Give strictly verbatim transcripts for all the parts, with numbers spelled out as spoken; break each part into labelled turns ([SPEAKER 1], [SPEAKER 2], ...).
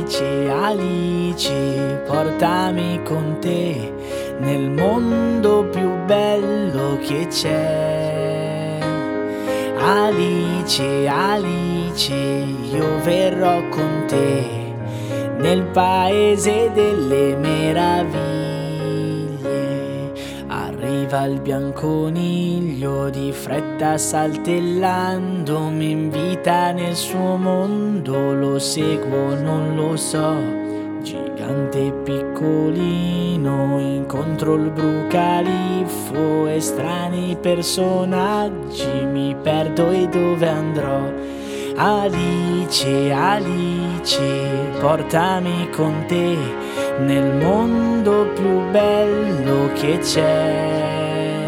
[SPEAKER 1] Alice, Alice, portami con te nel mondo più bello che c'è. Alice, Alice, io verrò con te nel paese delle meraviglie. Arriva il bianconiglio di fretta saltellando, mi invita nel suo mondo, lo seguo, non lo so. Gigante e piccolino, incontro il brucaliffo e strani personaggi, mi perdo e dove andrò. Alice, Alice, portami con te nel mondo più bello che c'è.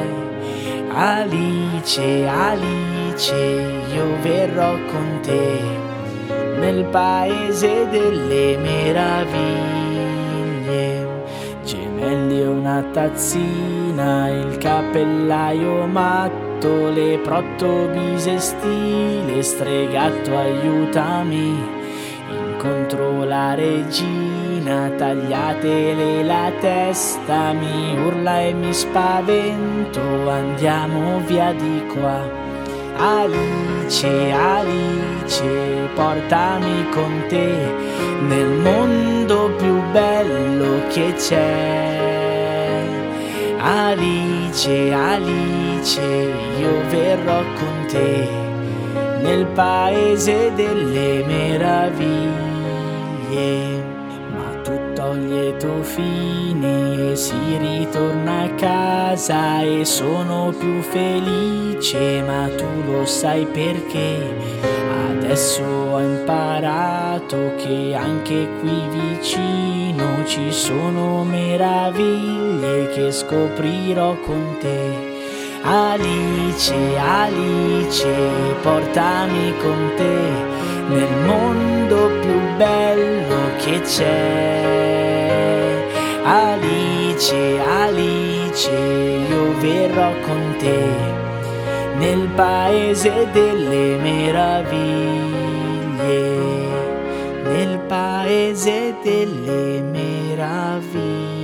[SPEAKER 1] Alice, Alice, io verrò con te nel paese delle meraviglie. Gemelli e una tazzina, il cappellaio matto, le protto bisestile, stregatto aiutami. Incontro la regina, tagliatele la testa, mi urla e mi spavento, andiamo via di qua. Alice, Alice, portami con te nel mondo più bello che c'è. Alice, Alice, io verrò con te nel paese delle meraviglie. Ma tutto a lieto fine e si ritorna a casa e sono più felice, ma tu lo sai perché. Adesso ho imparato che anche qui vicino ci sono meraviglie che scoprirò con te. Alice, Alice, portami con te nel mondo più bello che c'è. Alice, Alice, io verrò con te nel paese delle meraviglie, nel paese delle meraviglie.